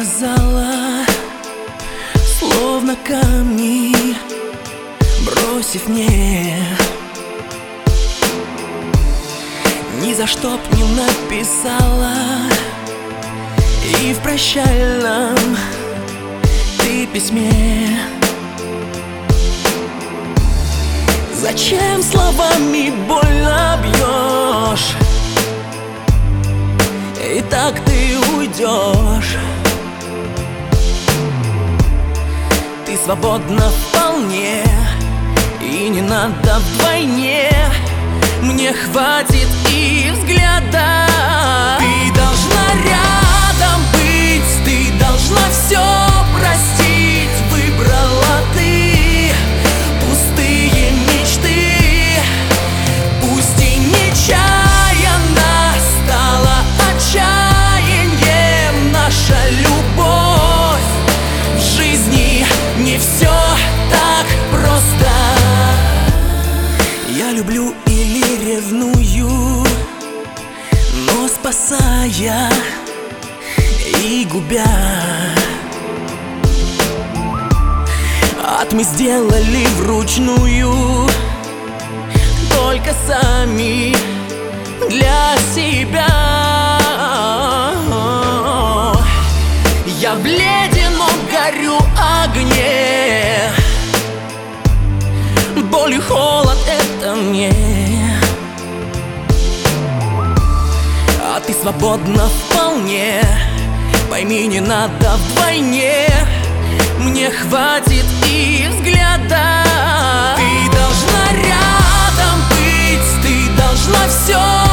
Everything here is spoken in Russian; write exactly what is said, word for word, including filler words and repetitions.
сказала, словно камни бросив мне. Ни за что б не написала и в прощальном ты письме. Зачем словами больно бьешь? И так ты уйдешь. Ты свободна вполне, и не надо вдвойне. Мне хватит и взгляда. Ты должна рядом быть, ты должна все простить. Выбрала ты пустые мечты, пусть и нечаянно стала отчаянием. Наша любовь в жизни не все так просто. Я люблю или ревную, но спасая и губя. Ад мы сделали вручную, только сами для себя. Я в ледяном горю огне, боль и холод — это мне. А ты свободна вполне, пойми, не надо вдвойне. Мне хватит и взгляда. Ты должна рядом быть, ты должна все